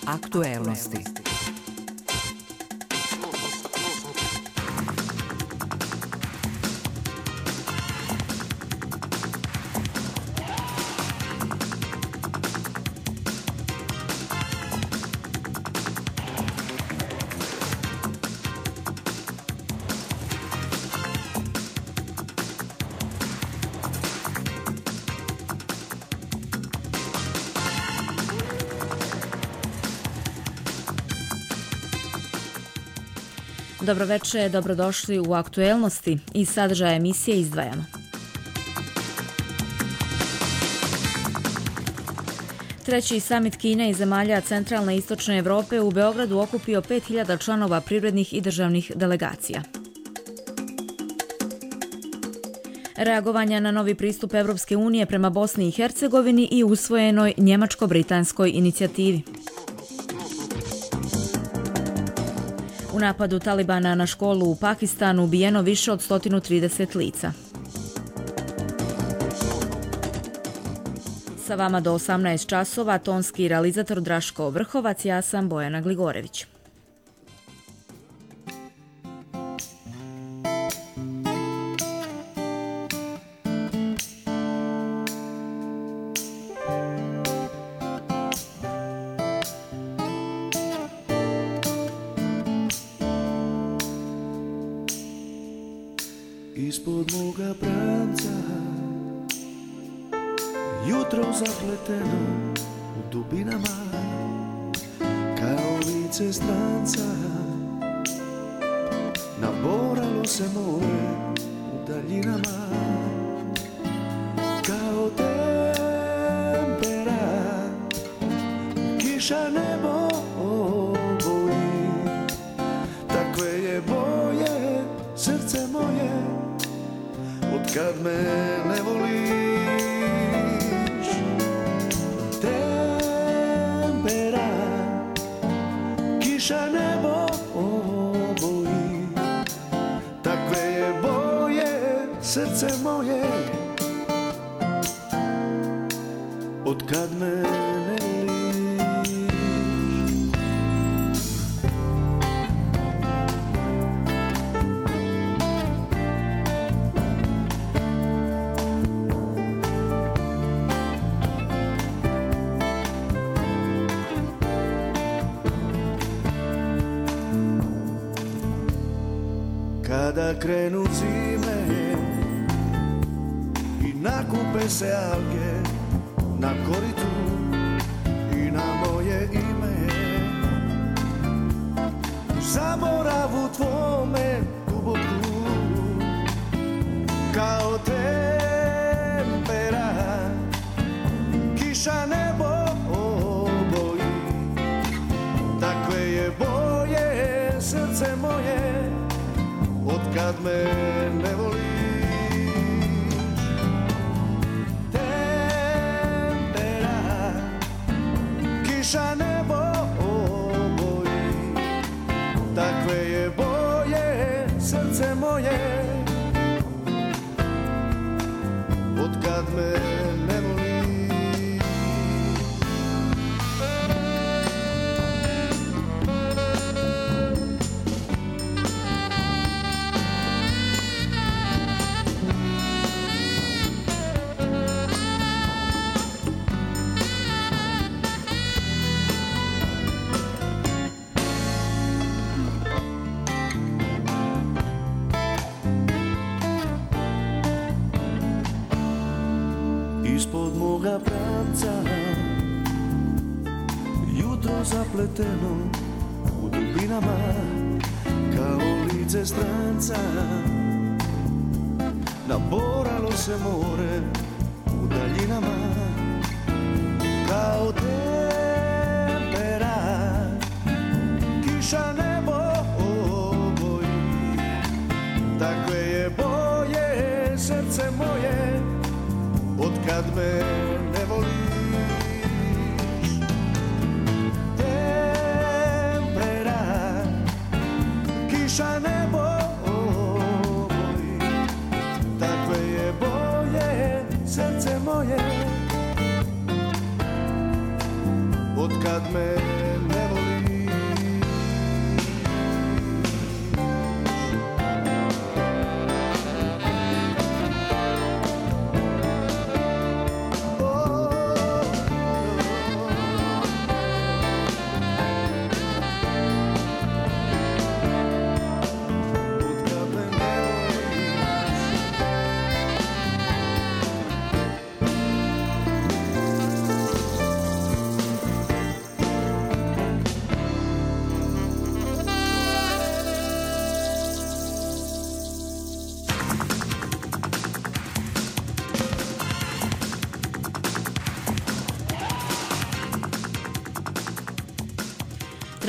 Aktuelnosti. Dobroveče, dobrodošli u Aktuelnosti. Iz sadržaja emisije izdvajamo. Treći samit Kine i zemalja centralne i istočne Evrope u Beogradu okupio 5000 članova privrednih i državnih delegacija. Reagovanja na novi pristup Evropske unije prema Bosni i Hercegovini i usvojenoj njemačko-britanskoj inicijativi. U napadu Talibana na školu u Pakistanu ubijeno više od 130 lica. Sa vama do 18 časova, tonski realizator Draško Vrhovac, ja sam Bojana Gligorević. Ispod moga pranca jutro zapleteno u dubinama kao lice stranca, naboralo se more u daljinama kao tempera, kiša nebo oboji, takve je boje srce moje. Kad me ne voliš, tempera, kiša nebo oboji, takve je boje srce moje, od kad me ne voliš. Kada krenu zime i nakupe se alge na koritu i na moje ime, u zaboravu tvome duboku kao tempera, kiša nebo oboji, takve je boje srce moje, od kad me ne voliš. Tempera, kiša nebo oboji, takve je boje srce moje, od kad me ne voliš. Ispod moga pranca jutro zapleteno u dubinama kao lice stranca, naboralo se more u daljinama kao tempera, kiša nebo oboji, takve je boje srce moje, od kad me ne voliš. Tempera, kiša nebo oboji, takve je boje srce moje, od kad me ne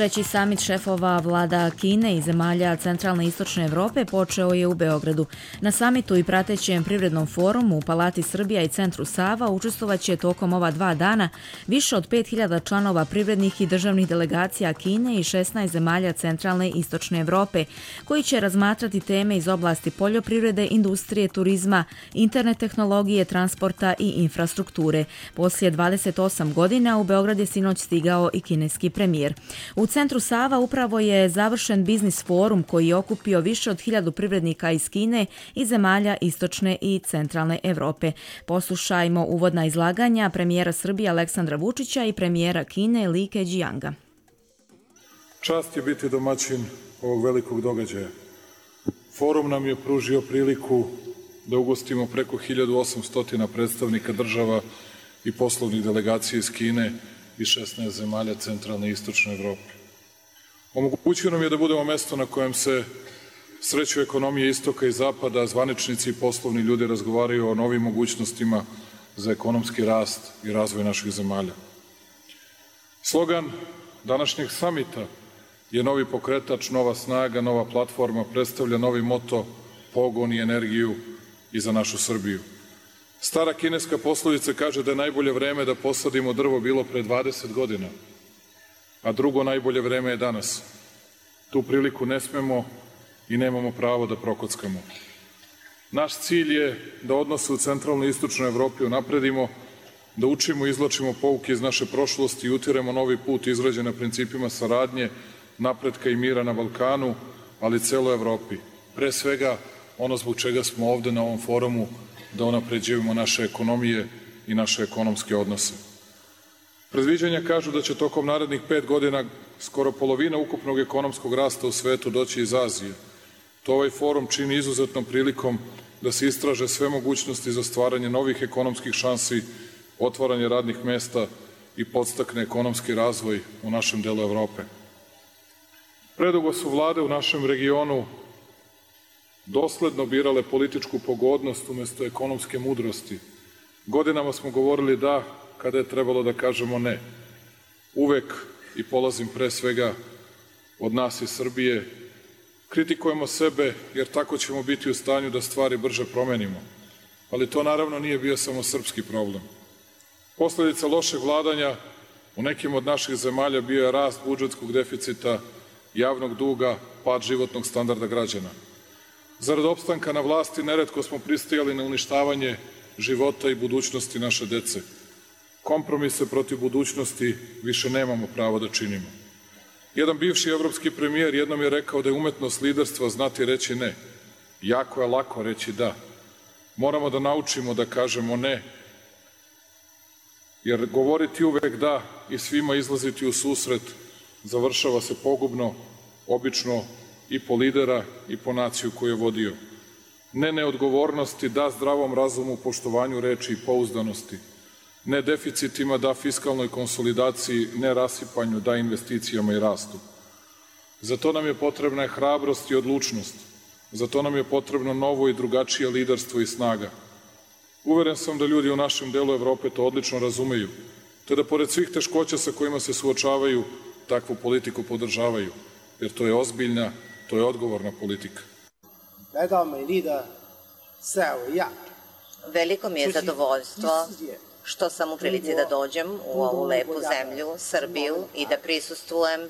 Treći samit šefova vlada Kine i zemalja centralne i istočne Evrope počeo je u Beogradu. Na samitu i pratećem privrednom forumu u Palati Srbija i centru Sava učestvovaće tokom ova 2 dana više od 5000 članova privrednih i državnih delegacija Kine i 16 zemalja centralne i istočne Evrope, koji će razmatrati teme iz oblasti poljoprivrede, industrije, turizma, internet tehnologije, transporta i infrastrukture. Poslije 28 godina u Beograd je sinoć stigao i kineski premijer. U centru Sava upravo je završen biznis forum koji je okupio više od 1000 privrednika iz Kine i zemalja istočne i centralne Evrope. Poslušajmo uvodna izlaganja premijera Srbije Aleksandra Vučića i premijera Kine Li Keqianga. Čast je biti domaćin ovog velikog događaja. Forum nam je pružio priliku da ugostimo preko 1800 predstavnika država i poslovnih delegacija iz Kine i 16 zemalja centralne i istočne Evrope. Omogućio nam je da budemo mesto na kojem se sreću ekonomije istoka i zapada, zvaničnici i poslovni ljudi razgovaraju o novim mogućnostima za ekonomski rast i razvoj naših zemalja. Slogan današnjeg samita je novi pokretač, nova snaga, nova platforma, predstavlja novi moto, pogon i energiju i za našu Srbiju. Stara kineska poslovica kaže da je najbolje vreme da posadimo drvo bilo pre 20 godina, a drugo najbolje vreme je danas. Tu priliku ne smemo i nemamo pravo da prokockamo. Naš cilj je da odnose u centralnoj i istočnoj Evropi unapredimo, da učimo i izvlačimo pouke iz naše prošlosti i utiremo novi put izgrađen na principima saradnje, napretka i mira na Balkanu, ali i celoj Evropi. Pre svega, ono zbog čega smo ovde na ovom forumu, da unapređujemo naše ekonomije i naše ekonomske odnose. Predviđanja kažu da će tokom narednih 5 godina skoro polovina ukupnog ekonomskog rasta u svetu doći iz Azije. To ovaj forum čini izuzetnom prilikom da se istraže sve mogućnosti za stvaranje novih ekonomskih šansi, otvaranje radnih mesta i podstakne ekonomski razvoj u našem delu Evrope. Predugo su vlade u našem regionu dosledno birale političku pogodnost umesto ekonomske mudrosti. Godinama smo govorili da kada je trebalo da kažemo ne. Uvek, i polazim pre svega od nas iz Srbije, kritikujemo sebe jer tako ćemo biti u stanju da stvari brže promenimo. Ali to naravno nije bio samo srpski problem. Posledica lošeg vladanja u nekim od naših zemalja bio je rast budžetskog deficita, javnog duga, pad životnog standarda građana. Zarad opstanka na vlasti neretko smo pristajali na uništavanje života i budućnosti naše dece. Kompromise protiv budućnosti više nemamo pravo da činimo. Jedan bivši evropski premijer jednom je rekao da je umetnost liderstva znati reći ne. Jako je lako reći da. Moramo da naučimo da kažemo ne, jer govoriti uvek da i svima izlaziti u susret završava se pogubno, obično i po lidera i po naciju koju je vodio. Ne neodgovornosti, da zdravom razumu, poštovanju reči i pouzdanosti. Ne deficitima, da fiskalnoj konsolidaciji, ne rasipanju, da investicijama i rastu. Za to nam je potrebna hrabrost i odlučnost. Za to nam je potrebno novo i drugačije liderstvo i snaga. Uveren sam da ljudi u našem delu Evrope to odlično razumeju, te da pored svih teškoća sa kojima se suočavaju, takvu politiku podržavaju, jer to je ozbiljna, to je odgovorna politika. Veliko mi je zadovoljstvo što sam u prilici da dođem u ovu lepu zemlju, Srbiju, i da prisustvujem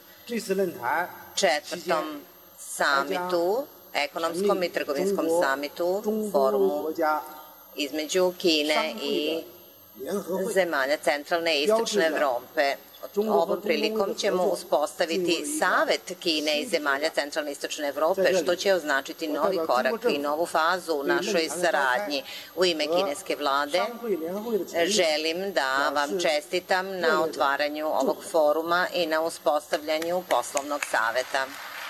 4. samitu, ekonomskom i trgovinskom samitu, forumu između Kine i zemalja centralne i istočne Evrope. Ovom prilikom ćemo uspostaviti Savet Kine i zemalja centralne i istočne Evrope, što će označiti novi korak i novu fazu u našoj saradnji. U ime kineske vlade želim da vam čestitam na otvaranju ovog foruma i na uspostavljanju poslovnog saveta.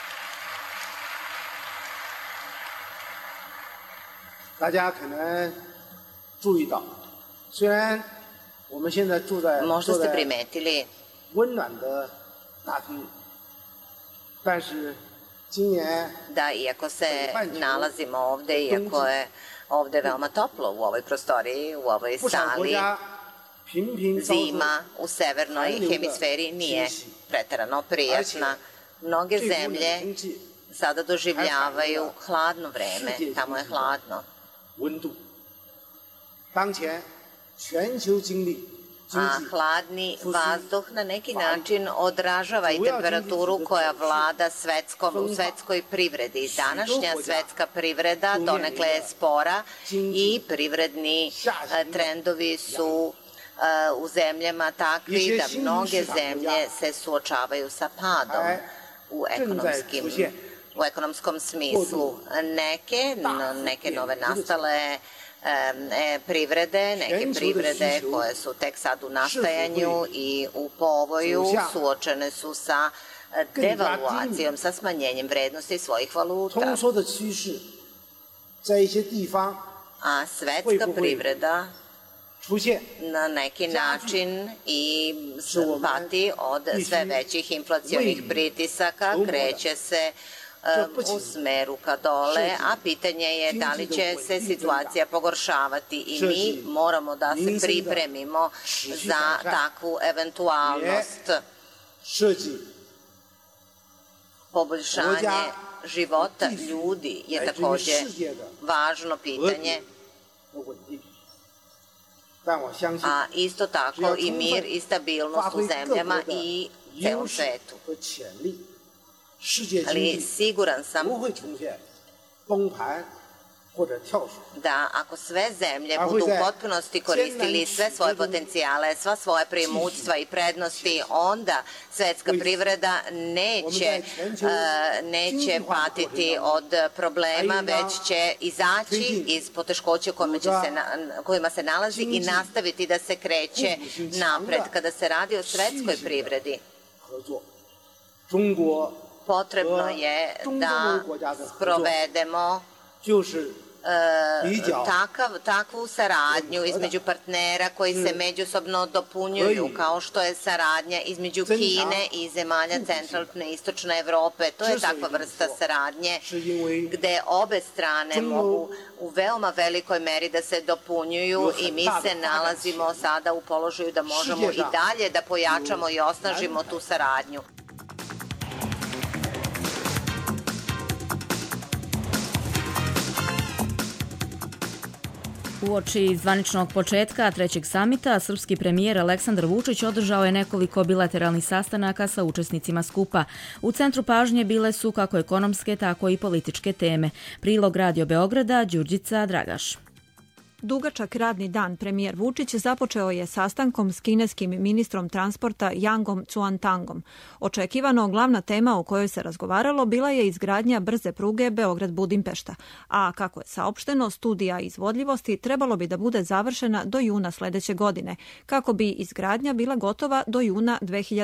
大家可能注意到，虽然我们现在住在 Možda ste primetili 温暖的大厅，但是今年 da iako se nalazimo ovde, iako je ovde veoma toplo u ovoj prostoriji, u ovoj sali, Zima u severnoj hemisferi nije preterano prijatna. Mnoge zemlje sada doživljavaju hladno vreme, tamo je hladno. A hladni vazduh na neki način odražava i temperaturu koja vlada u svetskoj privredi. Današnja svetska privreda donekle je spora i privredni trendovi su u zemljama takvi da mnoge zemlje se suočavaju sa padom u ekonomskom smislu. Neke nove nastale neke privrede koje su tek sad u nastajanju i u povoju suočene su sa devaluacijom, sa smanjenjem vrednosti svojih valuta. A svetska privreda na neki način i pati od sve većih inflacionih pritisaka, kreće se u smeru ka dole, a pitanje je da li će se situacija pogoršavati i mi moramo da se pripremimo za takvu eventualnost. Poboljšanje života ljudi je takođe važno pitanje, a isto tako i mir i stabilnost u zemljama i celom svetu. Ali siguran sam da ako sve zemlje budu u potpunosti koristili sve svoje potencijale, sva svoja preimutstva i prednosti, onda svetska privreda neće patiti od problema, već će izaći iz poteškoća kojima se nalazi i nastaviti da se kreće napred. Kada se radi o svetskoj privredi, potrebno je da sprovedemo takvu saradnju između partnera koji se međusobno dopunjuju, kao što je saradnja između Kine i zemalja centralne i istočne Evrope. To je takva vrsta saradnje gde obe strane mogu u veoma velikoj meri da se dopunjuju i mi se nalazimo sada u položaju da možemo i dalje da pojačamo i osnažimo tu saradnju. Uoči zvaničnog početka trećeg samita, srpski premijer Aleksandar Vučić održao je nekoliko bilateralnih sastanaka sa učesnicima skupa. U centru pažnje bile su kako ekonomske, tako i političke teme. Prilog Radio Beograda, Đurđica Dragaš. Dugačak radni dan premijer Vučić započeo je sastankom s kineskim ministrom transporta Yangom Cuantangom. Očekivano glavna tema o kojoj se razgovaralo bila je izgradnja brze pruge Beograd-Budimpešta, a kako je saopšteno, studija izvodljivosti trebalo bi da bude završena do juna sledeće godine, kako bi izgradnja bila gotova do juna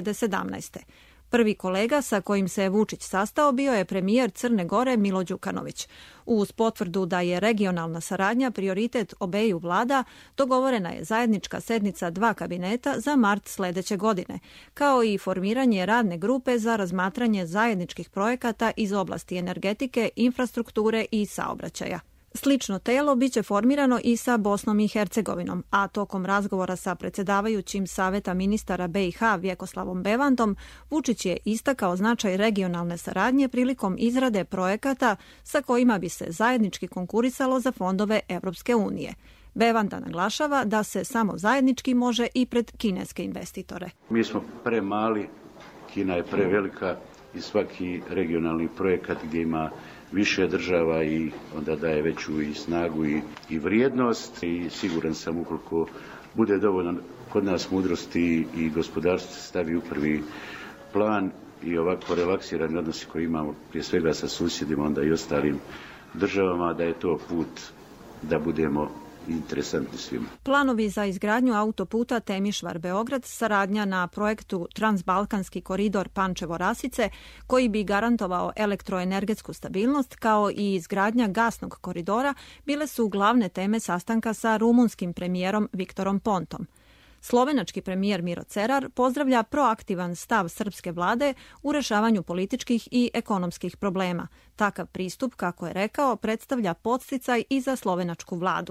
2017. Prvi kolega sa kojim se Vučić sastao bio je premijer Crne Gore Milo Đukanović. Uz potvrdu da je regionalna saradnja prioritet obeju vlada, dogovorena je zajednička sednica dva kabineta za mart sledeće godine, kao i formiranje radne grupe za razmatranje zajedničkih projekata iz oblasti energetike, infrastrukture i saobraćaja. Slično telo biće formirano i sa Bosnom i Hercegovinom, a tokom razgovora sa predsjedavajućim Saveta ministara BiH Vjekoslavom Bevandom, Vučić je istakao značaj regionalne saradnje prilikom izrade projekata sa kojima bi se zajednički konkurisalo za fondove Evropske unije. Bevanda naglašava da se samo zajednički može i pred kineske investitore. Mi smo premali, Kina je prevelika i svaki regionalni projekat gdje ima više država i onda daje veću i snagu i vrijednost i siguran sam ukoliko bude dovoljno kod nas mudrosti i gospodarstvo stavi u prvi plan i ovako relaksirani odnosi koji imamo prije svega sa susjedima, onda i ostalim državama, da je to put da budemo interesantni svima. Planovi za izgradnju autoputa Temišvar-Beograd, saradnja na projektu Transbalkanski koridor Pančevo-Rasice, koji bi garantovao elektroenergetsku stabilnost, kao i izgradnja gasnog koridora, bile su glavne teme sastanka sa rumunskim premijerom Viktorom Pontom. Slovenački premijer Miro Cerar pozdravlja proaktivan stav srpske vlade u rešavanju političkih i ekonomskih problema. Takav pristup, kako je rekao, predstavlja podsticaj i za slovenačku vladu.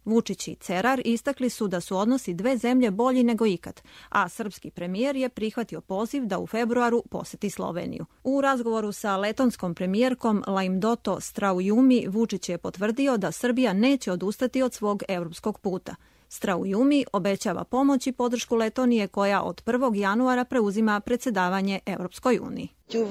Vučić i Cerar istakli su da su odnosi dve zemlje bolji nego ikad, a srpski premijer je prihvatio poziv da u februaru poseti Sloveniju. U razgovoru sa letonskom premijerkom Laimdoto Straujumi Vučić je potvrdio da Srbija neće odustati od svog evropskog puta. Straujumi obećava pomoć i podršku Letonije koja od 1. januara preuzima predsjedavanje Evropskoj uniji.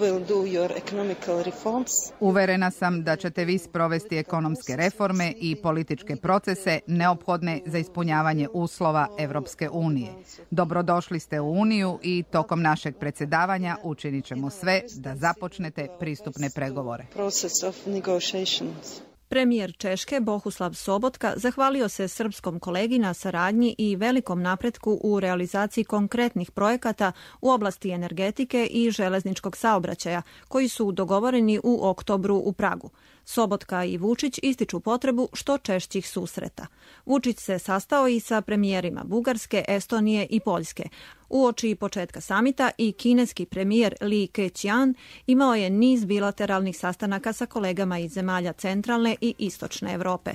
Uverena sam da ćete vi sprovesti ekonomske reforme i političke procese neophodne za ispunjavanje uslova Evropske unije. Dobrodošli ste u Uniju i tokom našeg predsjedavanja učinit ćemo sve da započnete pristupne pregovore. Premijer Češke Bohuslav Sobotka zahvalio se srpskom kolegi na saradnji i velikom napretku u realizaciji konkretnih projekata u oblasti energetike i železničkog saobraćaja, koji su dogovoreni u oktobru u Pragu. Sobotka i Vučić ističu potrebu što češćih susreta. Vučić se sastao i sa premijerima Bugarske, Estonije i Poljske. Uoči početka samita i kineski premijer Li Keqiang imao je niz bilateralnih sastanaka sa kolegama iz zemalja centralne i istočne Evrope.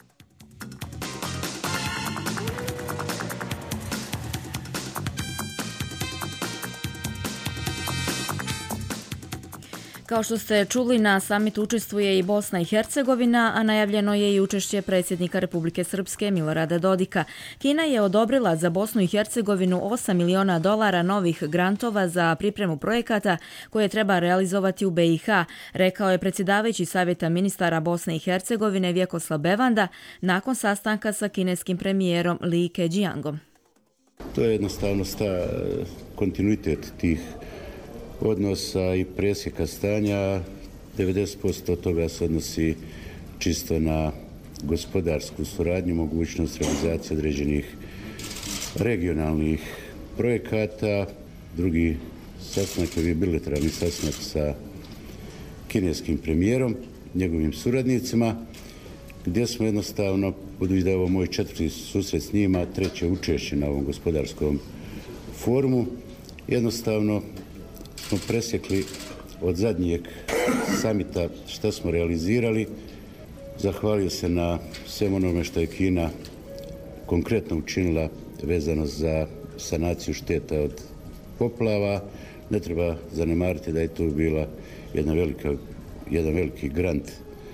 Kao što ste čuli, na samitu učestvuje i Bosna i Hercegovina, a najavljeno je i učešće predsjednika Republike Srpske Milorada Dodika. Kina je odobrila za Bosnu i Hercegovinu $8 miliona novih grantova za pripremu projekata koje treba realizovati u BiH, rekao je predsjedavajući Savjeta ministara Bosne i Hercegovine Vjekoslav Bevanda nakon sastanka sa kineskim premijerom Li Keqiangom. To je jednostavno kontinuitet tih odnosa i presjeka stanja. 90% toga se odnosi čisto na gospodarsku suradnju, mogućnost realizacije određenih regionalnih projekata. Drugi sastanak je bio bilateralni sastanak sa kineskim premijerom, njegovim suradnicima, gdje smo jednostavno, budući da je ovo moj 4. susret s njima, 3. učešće na ovom gospodarskom forumu, jednostavno smo presjekli od zadnjeg samita što smo realizirali. Zahvalio se na svem onome što je Kina konkretno učinila vezano za sanaciju šteta od poplava. Ne treba zanemariti da je tu bila jedan veliki grant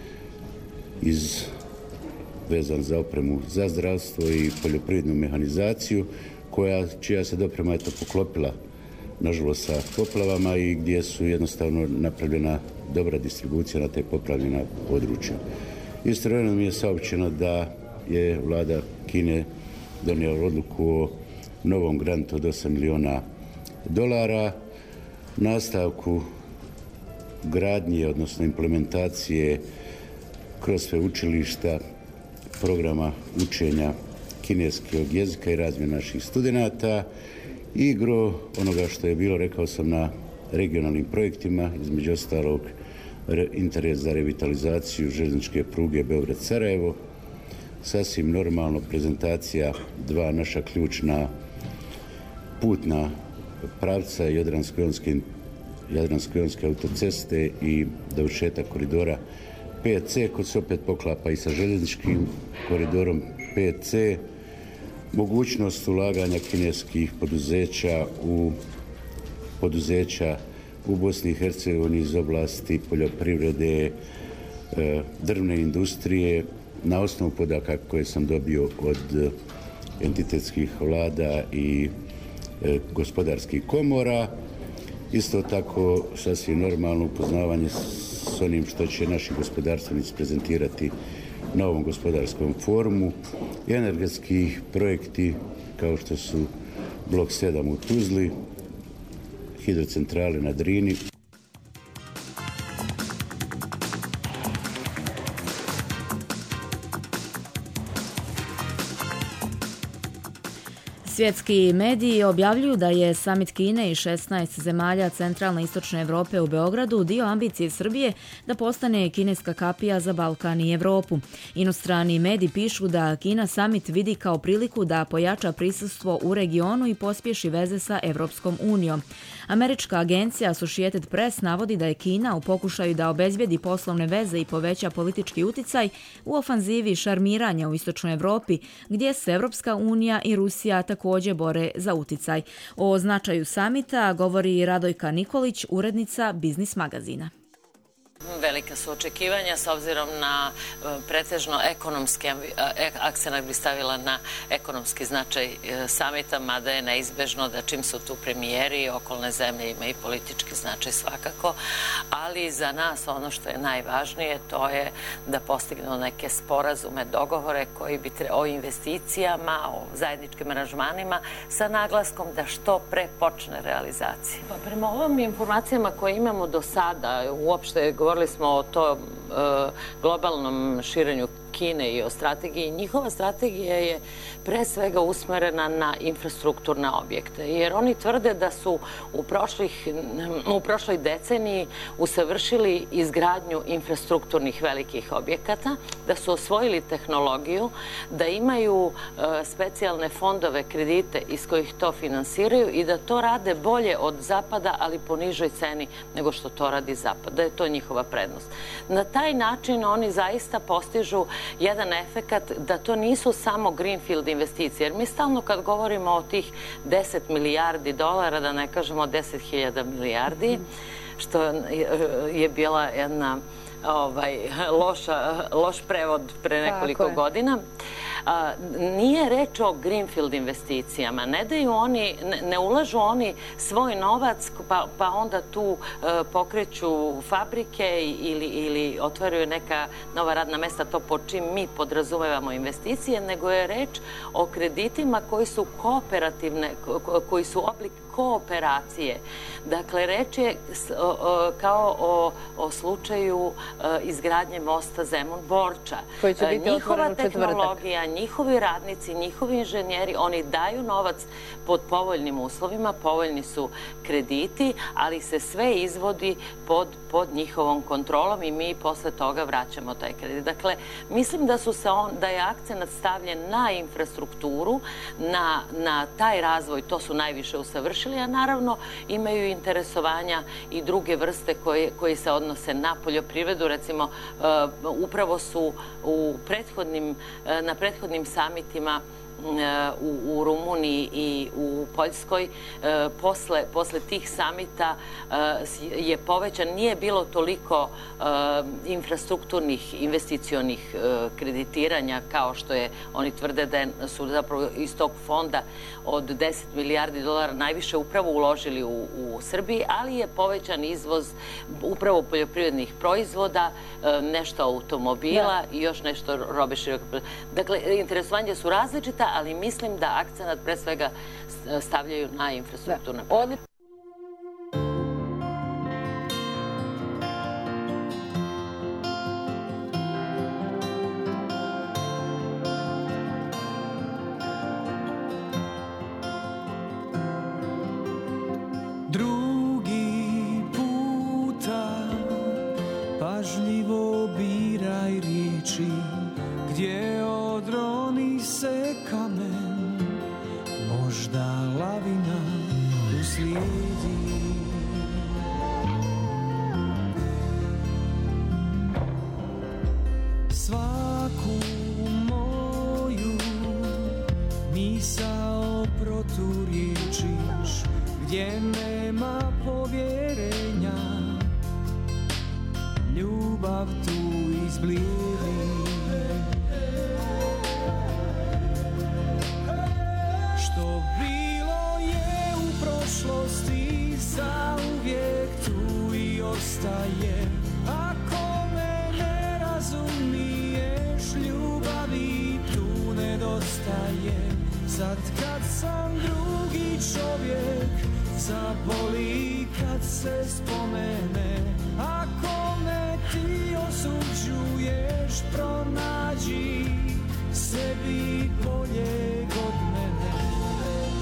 vezan za opremu za zdravstvo i poljoprivrednu mehanizaciju, čija se doprema poklopila nažalost sa poplavama i gdje su jednostavno napravljena dobra distribucija na te poplavljena područja. Istovremeno mi je saopćeno da je vlada Kine donijela odluku o novom grantu od $8 miliona, nastavku gradnje, odnosno implementacije kroz sveučilišta programa učenja kineskog jezika i razmjene naših studenata i gro onoga što je bilo, rekao sam, na regionalnim projektima, između ostalog interes za revitalizaciju željezničke pruge Beograd-Sarajevo, sasvim normalno prezentacija dva naša ključna putna pravca Jadransko-jonske autoceste i dovršetak koridora 5C, koji se opet poklapa i sa željezničkim koridorom 5C, mogućnost ulaganja kineskih poduzeća u Bosni i Hercegovini iz oblasti poljoprivrede, drvne industrije, na osnovu podataka koje sam dobio od entitetskih vlada i gospodarskih komora. Isto tako sasvim normalno upoznavanje s onim što će naši gospodarstvenici prezentirati na ovom gospodarskom forumu. Energetski projekti kao što su blok 7 u Tuzli, hidrocentrale na Drini. Svjetski mediji objavljuju da je samit Kine i 16 zemalja centralne i istočne Evrope u Beogradu dio ambicije Srbije da postane kineska kapija za Balkan i Evropu. Inostrani mediji pišu da Kina samit vidi kao priliku da pojača prisustvo u regionu i pospješi veze sa Evropskom unijom. Američka agencija Associated Press navodi da je Kina u pokušaju da obezbijedi poslovne veze i poveća politički uticaj u ofanzivi šarmiranja u istočnoj Evropi, gdje se Evropska unija i Rusija također bore za uticaj. O značaju samita govori Radojka Nikolić, urednica Biznis magazina. Velika su očekivanja s obzirom na pretežno ekonomski akcenat bi stavila na ekonomski značaj samita, mada je neizbežno da čim su tu premijeri i okolne zemlje ima i politički značaj svakako, ali za nas ono što je najvažnije to je da postignemo neke sporazume, dogovore koji bi o investicijama, o zajedničkim aranžmanima sa naglaskom da što pre počne realizacija. Prema ovim informacijama koje imamo do sada, uopšte govorili smo o tom globalnom širenju Kine i o strategiji. Njihova strategija je pre svega usmerena na infrastrukturne objekte, jer oni tvrde da su u prošloj deceniji usavršili izgradnju infrastrukturnih velikih objekata, da su osvojili tehnologiju, da imaju specijalne fondove, kredite iz kojih to finansiraju i da to rade bolje od Zapada, ali po nižoj ceni nego što to radi Zapad, da je to njihova prednost. Na taj način oni zaista postižu jedan efekat da to nisu samo greenfield investicije, jer mi stalno kad govorimo o tih 10 milijardi dolara, da ne kažemo 10.000 milijardi, što je bila jedna loš prevod pre nekoliko godina. Nije reč o greenfield investicijama. Ne ulažu oni svoj novac pa onda tu pokreću fabrike ili otvaraju neka nova radna mesta, to po čim mi podrazumevamo investicije, nego je reč o kreditima koji su kooperativne, koji su oblik kooperacije. Dakle, reč je kao o slučaju izgradnje mosta Zemun-Borča. Njihova tehnologija, njihovi radnici, njihovi inženjeri, oni daju novac pod povoljnim uslovima, povoljni su krediti, ali se sve izvodi pod njihovom kontrolom i mi posle toga vraćamo taj kredit. Dakle, mislim da je akcenat stavljen na infrastrukturu, na taj razvoj, to su najviše usavršili, a naravno imaju interesovanja i druge vrste koje se odnose na poljoprivredu. Recimo, upravo su na prethodnim samitima u Rumuniji i u Poljskoj, posle tih samita je povećan, nije bilo toliko infrastrukturnih investicionih kreditiranja kao što je, oni tvrde da su zapravo iz tog fonda od 10 milijardi dolara najviše upravo uložili u Srbiji, ali je povećan izvoz upravo poljoprivrednih proizvoda, nešto automobila i još nešto robe širokog. Dakle, interesovanja su različita, ali mislim da akcenat pre svega stavljaju na infrastrukturne projekte. Drugi puta pažljivo biraj riječi, gdje odroni se kamen, možda lavina uslijedi. Svaku moju misao proturiječiš, gdje nema povjerenja, ljubav tu izblijedi. Što bilo je u prošlosti, zauvijek tu i ostaje. Ako me ne razumiješ, ljubavi tu nedostaje. Sad kad sam drugi čovjek, zaboli kad se spomene. Ako me ti osuđuješ, pronađi sebi boljeg od mene.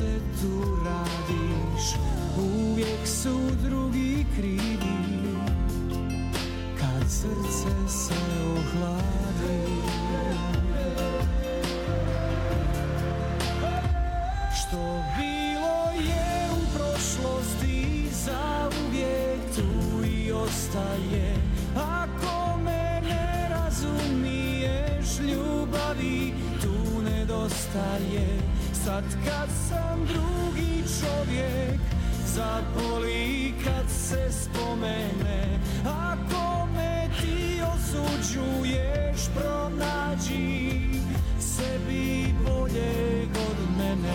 štetu radiš, uvijek su drugi krivi, kad srce se ohladi. Što bilo je u prošlosti, zauvijek tu i ostaje. Ako me ne razumiješ, ljubavi tu nedostaje. Sad kad sam drugi čovjek, zaboli kad se spomene. Ako me ti osuđuješ, pronađi sebi boljeg od mene.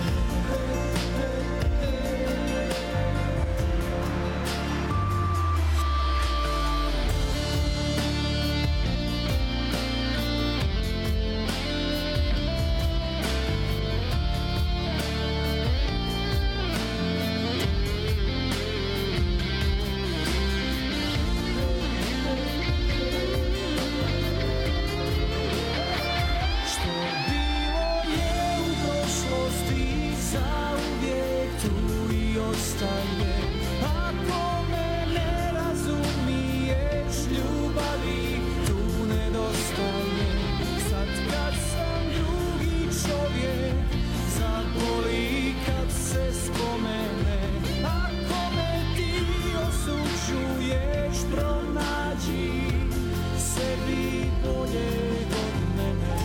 Ako me ne razumiješ, ljubavi tu nedostaje. Sad kad sam drugi čovjek, zaboli kad se spomene. Ako me ti osuđuješ, pronađi sebi boljeg od mene.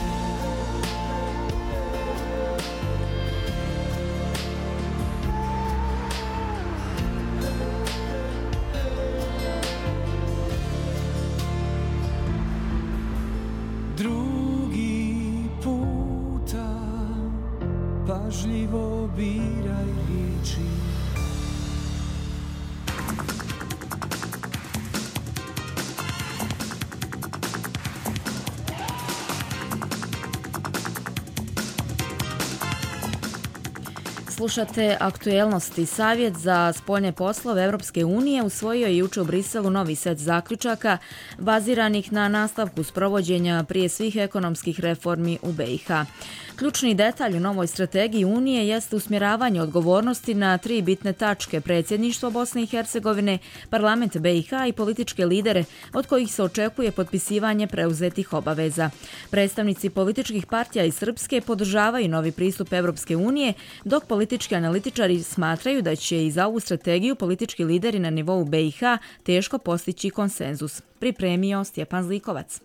Drugi puta pažljivo biraj riječi. Slušate aktuelnosti. Savjet za spoljne poslove Europske unije usvojio je jučer u Briselu novi set zaključaka baziranih na nastavku sprovođenja prije svih ekonomskih reformi u BiH. Ključni detalj u novoj strategiji Unije jeste usmjeravanje odgovornosti na 3 bitne tačke: predsjedništvo Bosne i Hercegovine, parlament BiH i političke lidere od kojih se očekuje potpisivanje preuzetih obaveza. Predstavnici političkih partija iz Srpske podržavaju novi pristup Europske unije, dok politički analitičari smatraju da će i za ovu strategiju politički lideri na nivou BiH teško postići konsenzus. Pripremio Stjepan Zlikovac.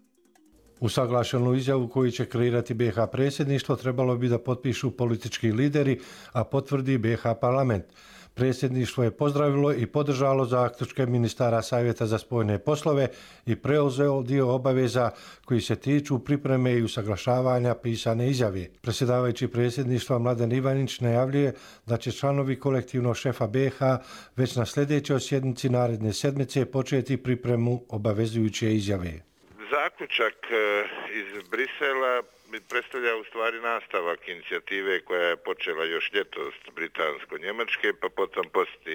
Usaglašenu izjavu koju će kreirati BiH predsjedništvo trebalo bi da potpišu politički lideri, a potvrdi BiH parlament. Predsjedništvo je pozdravilo i podržalo zaključke ministara Savjeta za spoljne poslove i preuzeo dio obaveza koji se tiču pripreme i usaglašavanja pisane izjave. Predsjedavajući predsjedništva Mladen Ivanić najavljuje da će članovi kolektivnog šefa BiH već na sljedećoj sjednici naredne sedmice početi pripremu obavezujuće izjave. Zaključak iz Brisela predstavlja u stvari nastavak inicijative koja je počela još ljetos britansko-njemačke, pa potom posjeti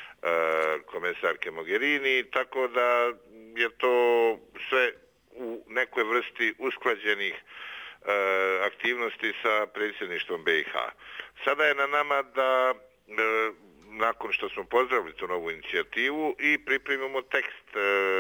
komesarke Mogherini, tako da je to sve u nekoj vrsti usklađenih aktivnosti sa predsjedništvom BiH. Sada je na nama da nakon što smo pozdravili tu novu inicijativu i pripremimo tekst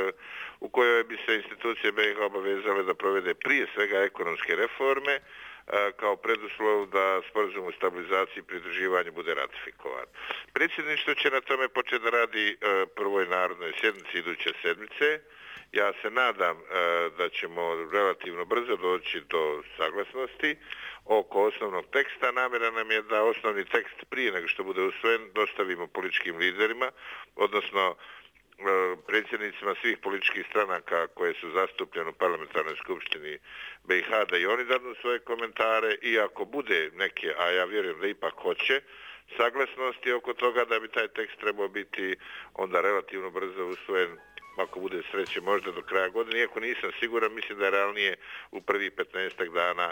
u kojoj bi se institucije BiH obavezale da provede prije svega ekonomske reforme kao preduslov da sporazum o stabilizaciji i pridruživanju bude ratifikovan. Predsjedništvo će na tome početi da radi prvoj narodnoj sjednici iduće sedmice. Ja se nadam da ćemo relativno brzo doći do saglasnosti oko osnovnog teksta. Namjera nam je da osnovni tekst prije nego što bude usvojen dostavimo političkim liderima, odnosno predsjednicima svih političkih stranaka koje su zastupljene u parlamentarnoj skupštini BiH, da i oni dadu svoje komentare i ako bude neke, a ja vjerujem da ipak hoće, saglasnosti oko toga da bi taj tekst trebao biti onda relativno brzo usvojen, ako bude sreće možda do kraja godine, iako nisam siguran, mislim da je realnije u prvih 15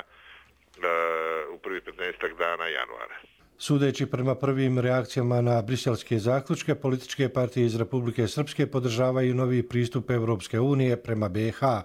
dana januara. Sudeći prema prvim reakcijama na briselske zaključke, političke partije iz Republike Srpske podržavaju novi pristup Europske unije prema BiH.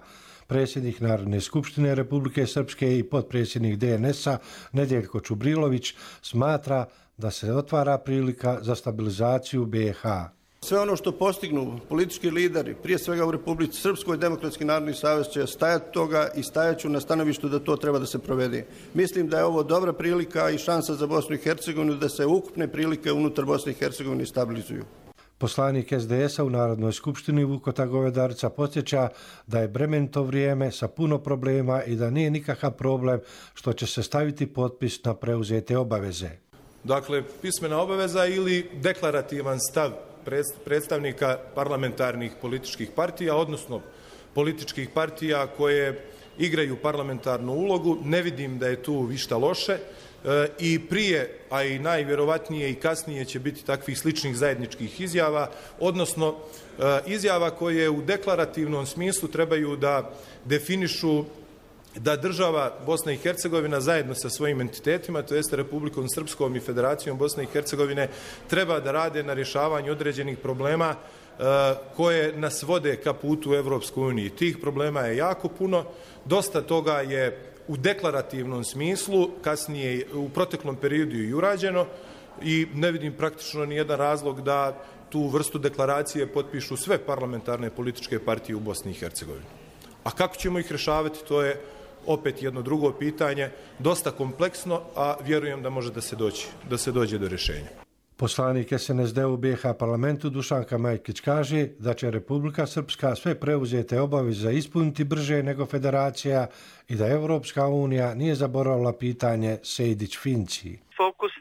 Predsjednik Narodne skupštine Republike Srpske i potpredsjednik DNS-a Nedjeljko Čubrilović smatra da se otvara prilika za stabilizaciju BiH. Sve ono što postignu politički lideri, prije svega u Republici Srpskoj, Demokratski narodni savez će stajati toga i stajaću na stanovištu da to treba da se provede. Mislim da je ovo dobra prilika i šansa za Bosnu i Hercegovinu da se ukupne prilike unutar Bosne i Hercegovine stabilizuju. Poslanik SDS-a u Narodnoj skupštini Vukota Govedarica podsjeća da je bremenito vrijeme sa puno problema i da nije nikakav problem što će se staviti potpis na preuzete obaveze. Dakle, pismena obaveza ili deklarativan stav predstavnika parlamentarnih političkih partija, odnosno političkih partija koje igraju parlamentarnu ulogu. Ne vidim da je tu išta loše i prije, a i najvjerovatnije i kasnije će biti takvih sličnih zajedničkih izjava, odnosno izjava koje u deklarativnom smislu trebaju da definišu da država Bosna i Hercegovina zajedno sa svojim entitetima, to jest Republikom Srpskom i Federacijom Bosne i Hercegovine, treba da rade na rješavanju određenih problema koje nas vode ka putu u Evropskoj uniji. Tih problema je jako puno, dosta toga je u deklarativnom smislu, kasnije u proteklom periodu i urađeno i ne vidim praktično ni jedan razlog da tu vrstu deklaracije potpišu sve parlamentarne političke partije u Bosni i Hercegovini. A kako ćemo ih rješavati, to je opet jedno drugo pitanje, dosta kompleksno, a vjerujem da može da se dođe do rješenja. Poslanik SNSD u BiH parlamentu Dušanka Majkić kaže da će Republika Srpska sve preuzete obaveze ispuniti brže nego federacija i da Evropska unija nije zaboravila pitanje Sejdić-Finci. Fokus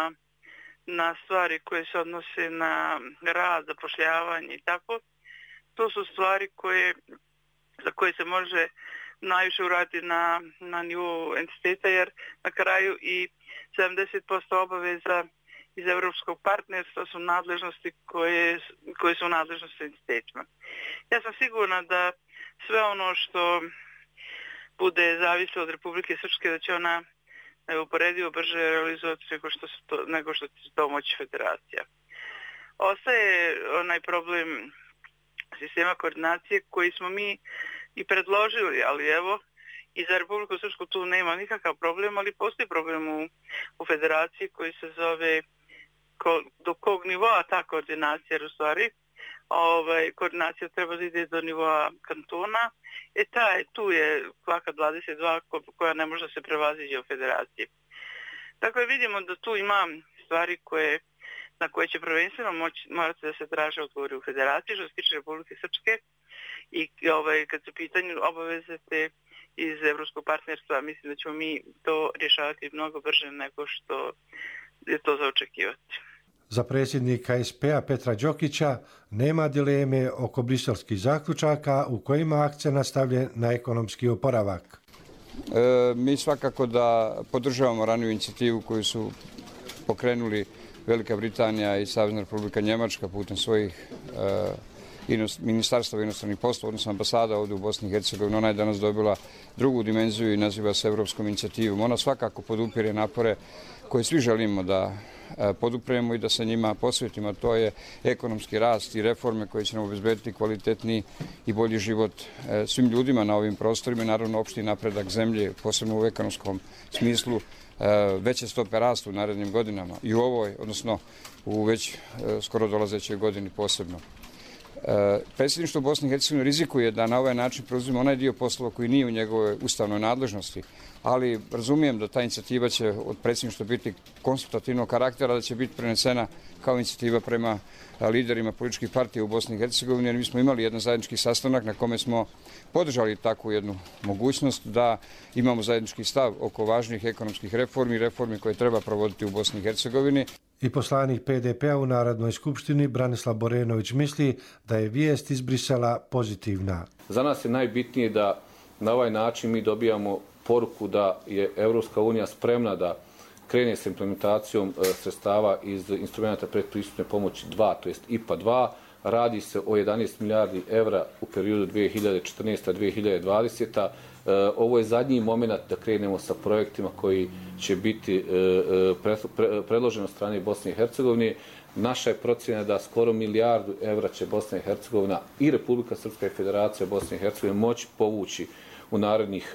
na stvari koje se odnose na rad, zapošljavanje i tako, to su stvari za koje se može najviše uraditi na nivou entiteta, jer na kraju i 70% obaveza iz evropskog partnerstva su nadležnosti koje su u nadležnosti entitetima. Ja sam sigurna da sve ono što bude zavislo od Republike Srpske, da će ona neuporedivo brže realizovati nego što će to moći federacija. Ostaje onaj problem sistema koordinacije koji smo mi i predložili, ali evo, i za Republiku Srpsku tu nema nikakav problem, ali postoji problem u federaciji koji se zove do kog nivoa ta koordinacija, jer u stvari koordinacija treba da ide do nivoa kantona. Tu je kvaka 22 koja ne može da se prevaziđe u federaciji. Dakle, vidimo da tu ima stvari na koje će prvenstveno morati da se traže odgovori u federaciji, što se tiče Republike Srpske, i kad su pitanju obaveze te iz evropskog partnerstva, mislim da ćemo mi to rješavati mnogo brže nego što je to za očekivati. Za predsjednika SP-a Petra Đokića nema dileme oko briselskih zaključaka u kojima akcent stavljen na ekonomski oporavak. Mi svakako da podržavamo raniju inicijativu koju su pokrenuli Velika Britanija i Savezna Republika Njemačka putem svojih ministarstva inostranih poslova, odnosno ambasada ovdje u Bosni i Hercegovini. Ona je danas dobila drugu dimenziju i naziva se Evropskom inicijativom. Ona svakako podupire napore koje svi želimo da podupremo i da se njima posvetimo. To je ekonomski rast i reforme koje će nam obezbediti kvalitetniji i bolji život svim ljudima na ovim prostorima i naravno opšti napredak zemlje, posebno u ekonomskom smislu, veće stope rastu u narednim godinama i u ovoj, odnosno u već skoro dolazećoj godini posebno. Predsjedništvo Bosne i Hercegovine rizikuje da na ovaj način preuzima onaj dio poslova koji nije u njegovoj ustavnoj nadležnosti, ali razumijem da ta inicijativa će od predsjedništva biti konsultativnog karaktera, da će biti prenesena kao inicijativa prema liderima političkih partija u Bosni i Hercegovini, jer mi smo imali jedan zajednički sastanak na kome smo podržali takvu jednu mogućnost da imamo zajednički stav oko važnih ekonomskih reformi koje treba provoditi u Bosni i Hercegovini. I poslanik PDP-a u Narodnoj skupštini Branislav Borenović misli da je vijest iz Brisela pozitivna. Za nas je najbitnije da na ovaj način mi dobijamo poruku da je Evropska unija spremna da krene s implementacijom sredstava iz instrumenta predpristupne pomoći 2, to jest IPA 2. Radi se o 11 milijardi evra u periodu 2014-2020. Ovo je zadnji moment da krenemo sa projektima koji će biti predloženi od strane Bosne i Hercegovine. Naša je procjena da skoro milijardu evra će Bosna i Hercegovina i Republika Srpska i Federacija Bosne i Hercegovine moći povući u narednih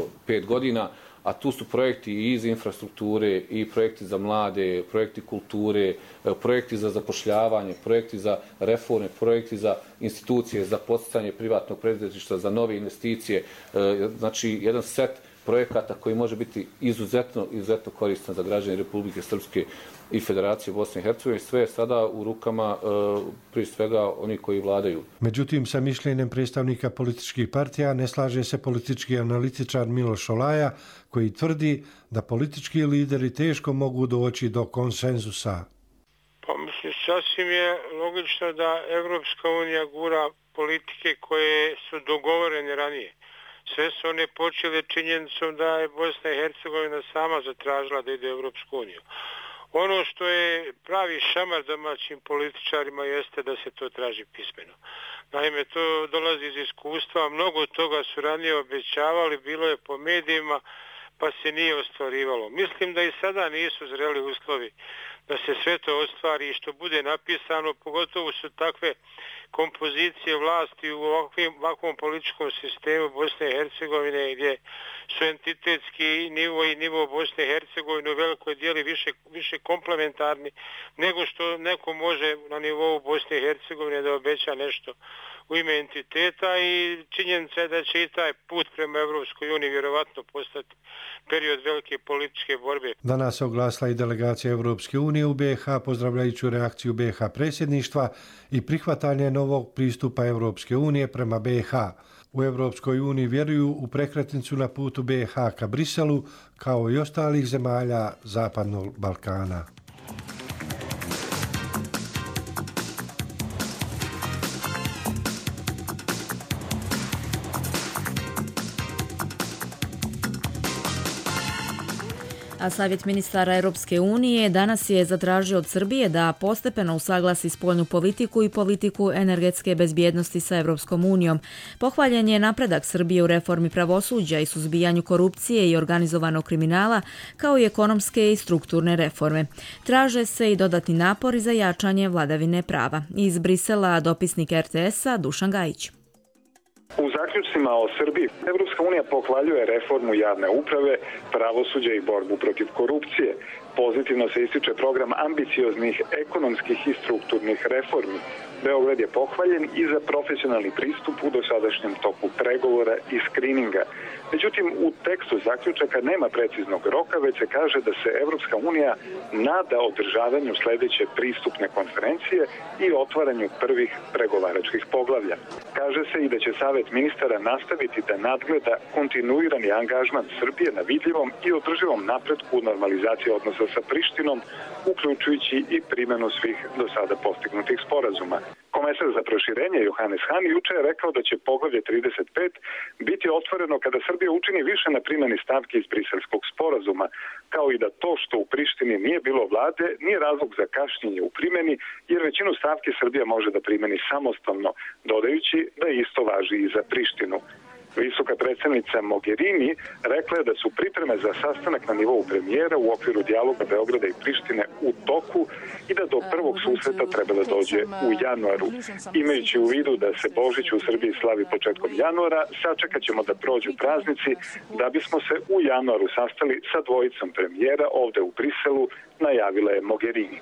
5 godina, a tu su projekti i iz infrastrukture, i projekti za mlade, projekti kulture, projekti za zapošljavanje, projekti za reforme, projekti za institucije, za podsticanje privatnog preduzetništva, za nove investicije. Znači, jedan set projekata koji može biti izuzetno koristan za građane Republike Srpske i Federacije Bosne i Hercegovine. Sve je sada u rukama prije svega oni koji vladaju. Međutim, sa mišljenjem predstavnika političkih partija ne slaže se politički analitičar Miloš Olaja, koji tvrdi da politički lideri teško mogu doći do konsenzusa. Pa mislim, sasvim je logično da Evropska unija gura politike koje su dogovorene ranije. Sve su one počele činjenicom da je Bosna i Hercegovina sama zatražila da ide u Evropsku uniju. Ono što je pravi šamar domaćim političarima jeste da se to traži pismeno. Naime, to dolazi iz iskustva, mnogo toga su ranije obećavali, bilo je po medijima, pa se nije ostvarivalo. Mislim da i sada nisu zreli uslovi da se sve to ostvari i što bude napisano, pogotovo su takve kompozicije vlasti u ovakvom političkom sistemu Bosne i Hercegovine, gdje su entitetski nivo i nivo Bosne i Hercegovine u velikoj dijeli više komplementarni nego što neko može na nivou Bosne i Hercegovine da obeća nešto u ime entiteta, i činjenica je da će i taj put prema Evropskoj uniji vjerovatno postati period velike političke borbe. Danas se oglasila i delegacija Evropske unije u BiH, pozdravljajući reakciju BiH predsjedništva i prihvatanje novog pristupa Evropske unije prema BiH. U Evropskoj uniji vjeruju u prekretnicu na putu BiH ka Briselu, kao i ostalih zemalja Zapadnog Balkana. A Savjet ministara Europske unije danas je zatražio od Srbije da postepeno usaglasi spoljnu politiku i politiku energetske bezbjednosti sa Europskom unijom. Pohvaljen je napredak Srbije u reformi pravosuđa i suzbijanju korupcije i organizovanog kriminala, kao i ekonomske i strukturne reforme. Traže se i dodatni napori za jačanje vladavine prava. Iz Brisela dopisnik RTS-a Dušan Gajić. U zaključcima o Srbiji, Evropska unija pohvaljuje reformu javne uprave, pravosuđa i borbu protiv korupcije. Pozitivno se ističe program ambicioznih ekonomskih i strukturnih reformi. Beograd je pohvaljen i za profesionalni pristup u dosadašnjem toku pregovora i skrininga. Međutim, u tekstu zaključaka nema preciznog roka, već se kaže da se Evropska unija nada održavanju sledeće pristupne konferencije i otvaranju prvih pregovaračkih poglavlja. Kaže se i da će Savet ministara nastaviti da nadgleda kontinuirani angažman Srbije na vidljivom i održivom napretku u normalizaciji odnosa sa Prištinom, uključujući i primjenu svih do sada postignutih sporazuma. Komesar za proširenje Johannes Hahn juče je rekao da će poglavlje 35 biti otvoreno kada Srbija učini više na primjeni stavke iz Briselskog sporazuma, kao i da to što u Prištini nije bilo vlade nije razlog za kašnjenje u primjeni, jer većinu stavke Srbija može da primjeni samostalno, dodajući da isto važi i za Prištinu. Visoka predstavnica Mogherini rekla je da su pripreme za sastanak na nivou premijera u okviru dijaloga Beograda i Prištine u toku i da do prvog susreta treba da dođe u januaru. Imajući u vidu da se Božić u Srbiji slavi početkom januara, sačekat ćemo da prođu praznici da bismo se u januaru sastali sa dvojicom premijera ovde u Briselu, najavila je Mogherini.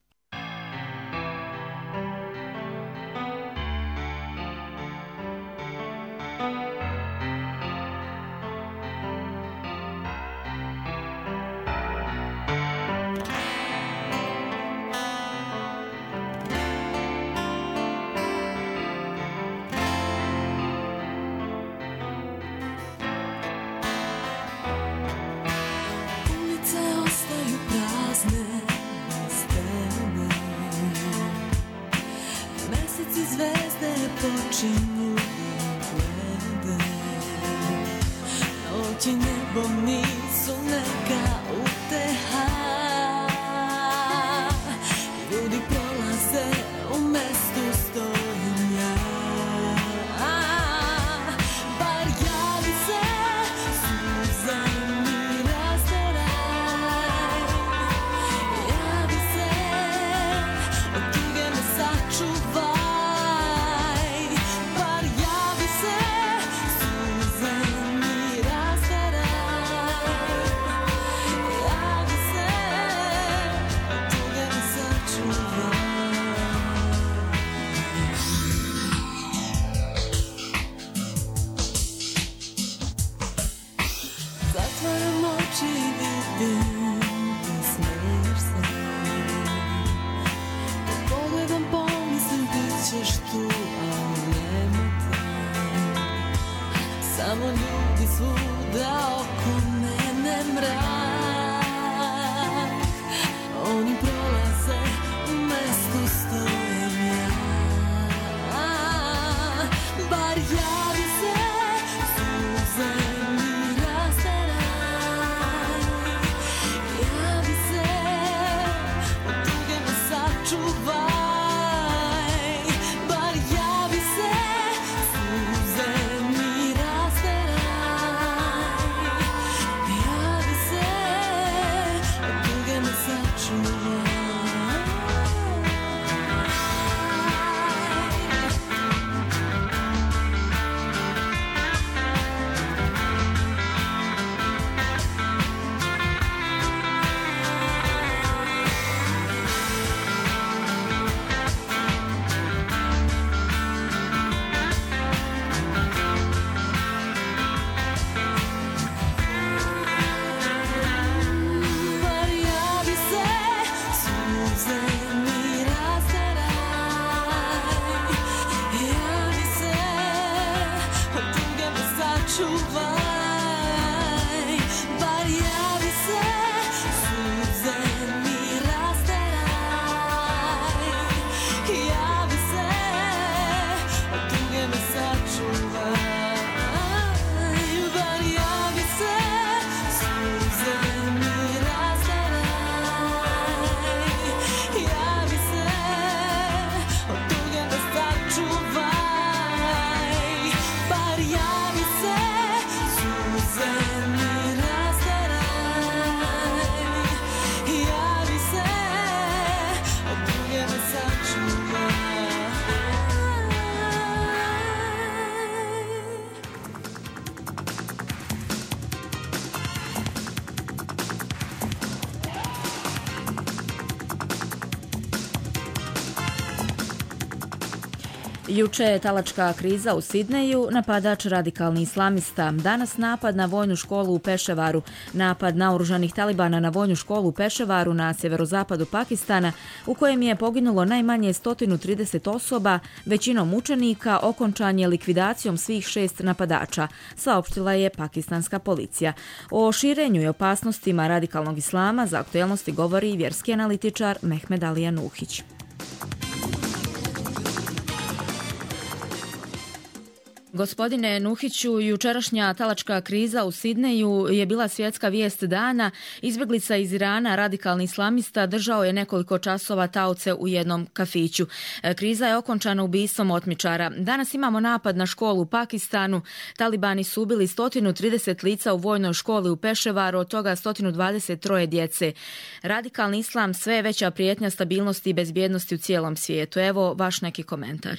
Počinju glede, noći nebo nisu neka uteha, ljudi prolaze, u mestu stojim ja, bar javi se ćeš tu, ali nema tam. Samo ljudi svuda oko mene mrak. Oni prolaze, u mestu stojim ja. Bar javi se, suze mi rasteraj. Javi se, od tuge me sačuvaj. Bar javi se, suze mi rasteraj. Javi se, od tuge me sačuvaj. Bar javi se, suze mi rasteraj. Javi se, od tuge me sačuvaj. Bar javi se, suze mi rasteraj. Javi se, od tuge me sačuvaj. Bar javi se, suze mi rasteraj. Javi se, od tuge me sačuvaj. Bar javi se, suze mi rasteraj. Javi se, od tuge me sačuvaj. Juče je talačka kriza u Sidneju, napadač radikalni islamista. Danas napad na vojnu školu u Peševaru, napad naoružanih talibana na vojnu školu u Peševaru na sjeverozapadu Pakistana, u kojem je poginulo najmanje 130 osoba, većinom učenika, okončan je likvidacijom svih 6 napadača, saopštila je pakistanska policija. O širenju i opasnostima radikalnog islama za aktuelnosti govori i vjerski analitičar Mehmed Alija Nuhić. Gospodine Nuhiću, jučerašnja talačka kriza u Sidneju je bila svjetska vijest dana. Izbjeglica iz Irana, radikalni islamista, držao je nekoliko časova taoce u jednom kafiću. Kriza je okončana ubistvom otmičara. Danas imamo napad na školu u Pakistanu. Talibani su ubili 130 lica u vojnoj školi u Peševaru, od toga 123 djece. Radikalni islam sve je veća prijetnja stabilnosti i bezbjednosti u cijelom svijetu. Evo vaš neki komentar.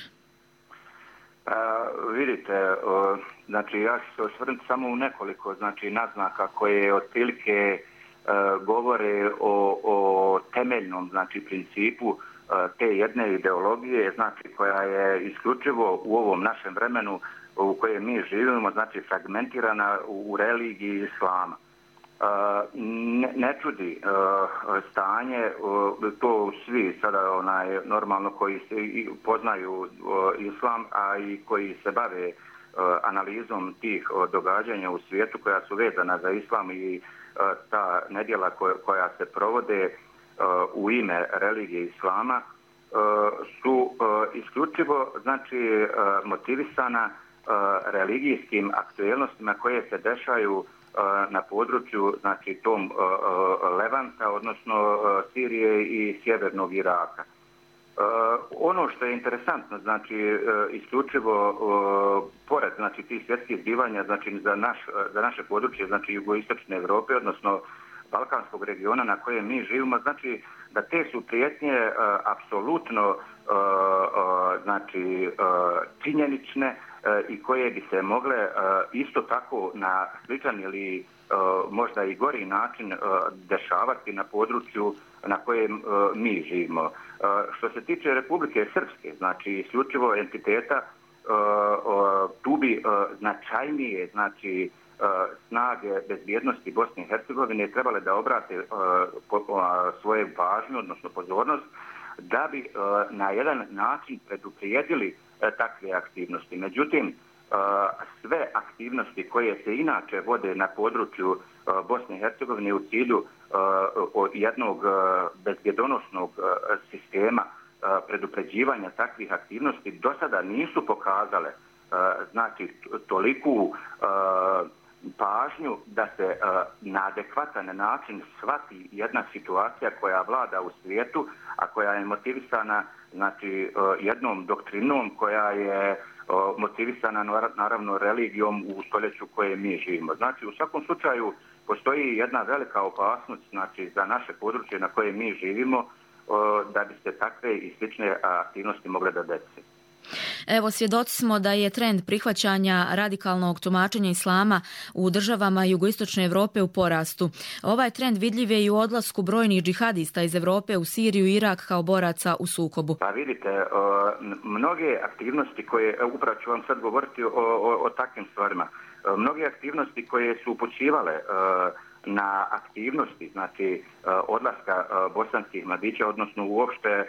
Vidite, znači ja ću se osvrnuti samo u nekoliko naznaka koje otprilike govore o temeljnom principu te jedne ideologije, koja je isključivo u ovom našem vremenu u kojem mi živimo, fragmentirana u religiji islama. Ne čudi stanje, to svi sada normalno koji se poznaju islam, a i koji se bave analizom tih događanja u svijetu koja su vezana za islam i ta nedjela koja se provode u ime religije islama su isključivo motivisana religijskim aktuelnostima koje se dešaju na području tom Levanta, odnosno Sirije i sjevernog Iraka. Ono što je interesantno, isključivo pored tih svjetskih zbivanja za naše područje, jugoistočne Europe, odnosno balkanskog regiona na kojem mi živimo, da te su prijetnje apsolutno činjenične i koje bi se mogle isto tako na sličan ili možda i gori način dešavati na području na kojem mi živimo. Što se tiče Republike Srpske, isključivo entiteta, tu bi značajnije snage bezbjednosti Bosne i Hercegovine trebale da obrate svoje pažnju, odnosno pozornost da bi na jedan način preduprijedili takve aktivnosti. Međutim, sve aktivnosti koje se inače vode na području Bosne i Hercegovine u cilju jednog bezbjedonosnog sistema predupređivanja takvih aktivnosti do sada nisu pokazale znači toliku pažnju da se na adekvatan način shvati jedna situacija koja vlada u svijetu, a koja je motivisana znači jednom doktrinom koja je motivisana naravno religijom u stoljeću koje mi živimo. Znači u svakom slučaju postoji jedna velika opasnost znači za naše područje na koje mi živimo da bi se takve i slične aktivnosti mogle da desi. Evo, svjedoci smo da je trend prihvaćanja radikalnog tumačenja islama u državama jugoistočne Europe u porastu. Ovaj trend vidljiv je i u odlasku brojnih džihadista iz Europe u Siriju i Irak kao boraca u sukobu. Pa vidite, mnoge aktivnosti koje, upravo ću vam sad govoriti o takvim stvarima, mnoge aktivnosti koje su upućivale na aktivnosti, znači odlaska bosanskih mladića, odnosno uopšte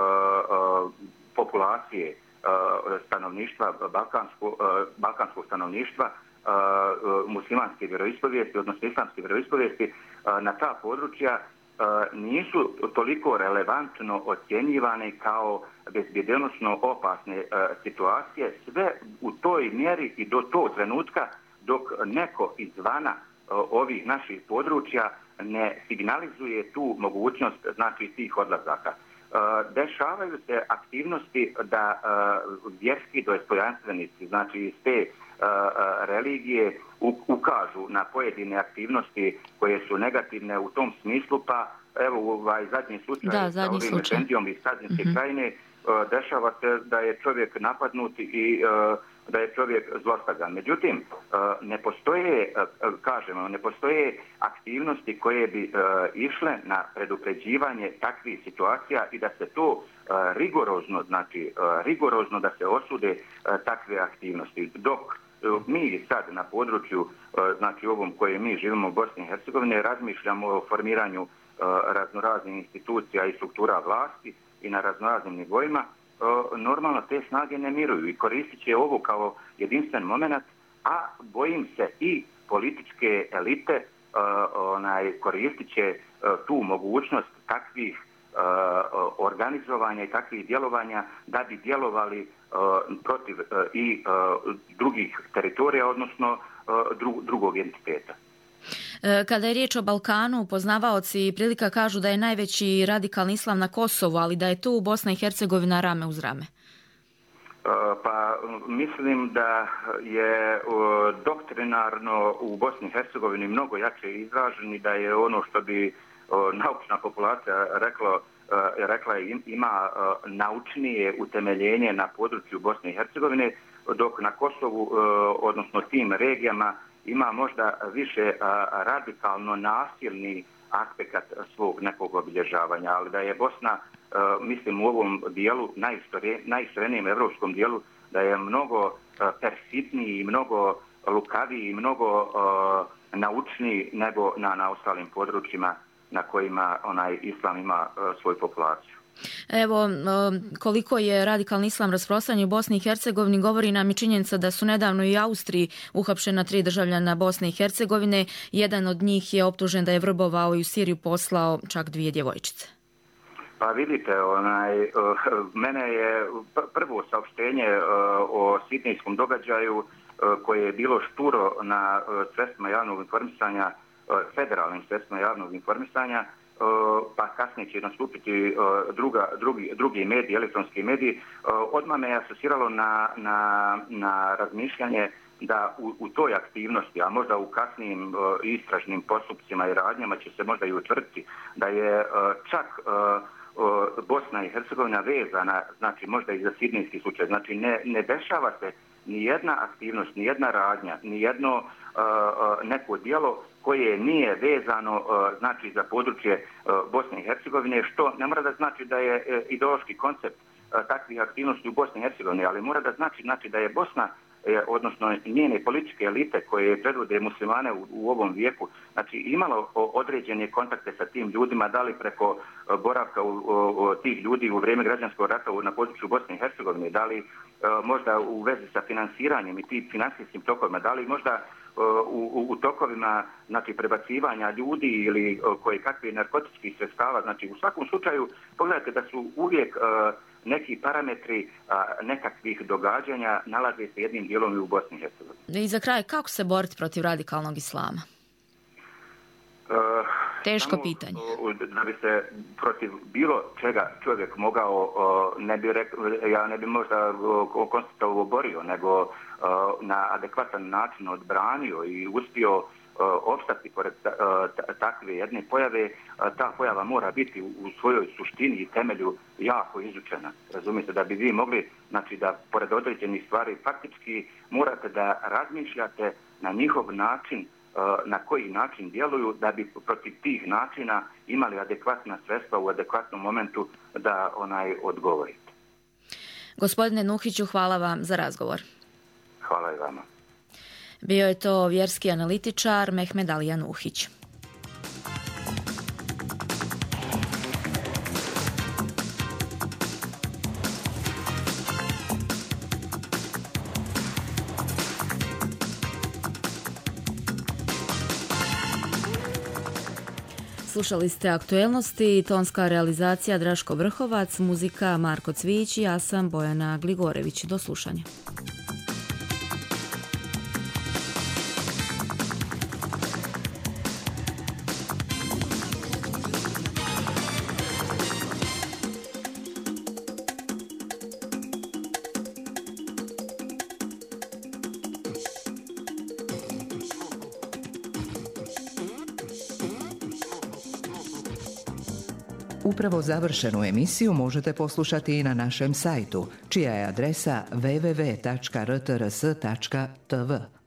populacije stanovništva, balkanskog stanovništva, muslimanske vjeroispovijesti, odnosno islamske vjeroispovijesti, na ta područja nisu toliko relevantno ocjenjivane kao bezbjedonosno opasne situacije, sve u toj mjeri i do tog trenutka dok neko izvana ovih naših područja ne signalizuje tu mogućnost znači tih odlazaka. Dešavaju se aktivnosti da vjerski dostojanstvenici, znači iz te religije ukažu na pojedine aktivnosti koje su negativne u tom smislu, pa evo ovaj zadnji slučaj sa ovim efendijom iz Sadinske krajine, dešava se da je čovjek napadnut i da je čovjek zlostavljan. Međutim, ne postoje aktivnosti koje bi išle na predupređivanje takvih situacija i da se to rigorozno da se osude takve aktivnosti. Dok mi sad na području, znači ovom koje mi živimo u Bosni i Hercegovini, razmišljamo o formiranju raznoraznih institucija i struktura vlasti i na raznoraznim nivoima, normalno te snage ne miruju i koristit će ovo kao jedinstven moment, a bojim se i političke elite koristit će tu mogućnost takvih organizovanja i takvih djelovanja da bi djelovali protiv i drugih teritorija, odnosno drugog entiteta. Kada je riječ o Balkanu, poznavaoci prilika kažu da je najveći radikalni islam na Kosovu, ali da je tu Bosna i Hercegovina rame uz rame. Pa mislim da je doktrinarno u Bosni i Hercegovini mnogo jače izražen i da je ono što bi naučna populacija rekla ima naučnije utemeljenje na području Bosne i Hercegovine, dok na Kosovu, odnosno tim regijama, ima možda više radikalno nasilni aspekt svog nekog obilježavanja, ali da je Bosna, mislim u ovom dijelu, najistrenijem evropskom dijelu, da je mnogo perfidniji, mnogo lukaviji, mnogo naučniji nego na ostalim područjima na kojima onaj islam ima svoju populaciju. Evo, koliko je radikalni islam rasprostranjen u Bosni i Hercegovini govori nam i činjenica da su nedavno i Austriji uhapšena 3 državljana Bosne i Hercegovine. Jedan od njih je optužen da je vrbovao i u Siriju poslao čak 2 djevojčice. Pa vidite, mene je prvo saopštenje o sidnejskom događaju koje je bilo šturo na sredstvima javnog informisanja, federalnim sredstvima javnog informisanja, pa kasnije će nastupiti drugi mediji, elektronski mediji, odmah me je asociralo na razmišljanje da u toj aktivnosti, a možda u kasnijim istražnim postupcima i radnjama će se možda i utvrditi da je čak Bosna i Hercegovina vezana, znači možda i za sidnejski slučaj. Znači ne dešava se ni jedna aktivnost, ni jedna radnja, ni jedno neko djelo koje nije vezano znači za područje Bosne i Hercegovine, što ne mora da znači da je ideološki koncept takvih aktivnosti u Bosni i Hercegovini, ali mora da znači da je Bosna odnosno njene političke elite koje predvode muslimane u ovom vijeku, znači imalo određene kontakte sa tim ljudima, da li preko boravka tih ljudi u vrijeme građanskog rata na području Bosne i Hercegovine, da li možda u vezi sa finansiranjem i tim financijskim tokovima, da li možda u tokovima, znači, prebacivanja ljudi ili koje kakve narkotičkih sredstava. Znači, u svakom slučaju pogledajte da su uvijek neki parametri nekakvih događanja nalaze se jednim dijelom i u Bosni i Hercegovini. I za kraj, kako se boriti protiv radikalnog islama? Teško pitanje. Da bi se protiv bilo čega čovjek mogao, ja ne bi možda konstatuo borio, nego na adekvatan način odbranio i uspio opstati pored takve jedne pojave. Ta pojava mora biti u svojoj suštini i temelju jako izučena. Razumijete, da bi vi mogli, znači, da pored određenih stvari faktički morate da razmišljate na njihov način, na koji način djeluju, da bi protiv tih načina imali adekvatna sredstva u adekvatnom momentu da odgovorite. Gospodine Nuhiću, hvala vam za razgovor. Hvala i vama. Bio je to vjerski analitičar Mehmed Alija Nuhić. Slušali ste aktuelnosti, tonska realizacija Draško Vrhovac, muzika Marko Cvijić i ja sam Bojana Gligorević. Do slušanja. Upravo završenu emisiju možete poslušati i na našem sajtu, čija je adresa www.rtrs.tv.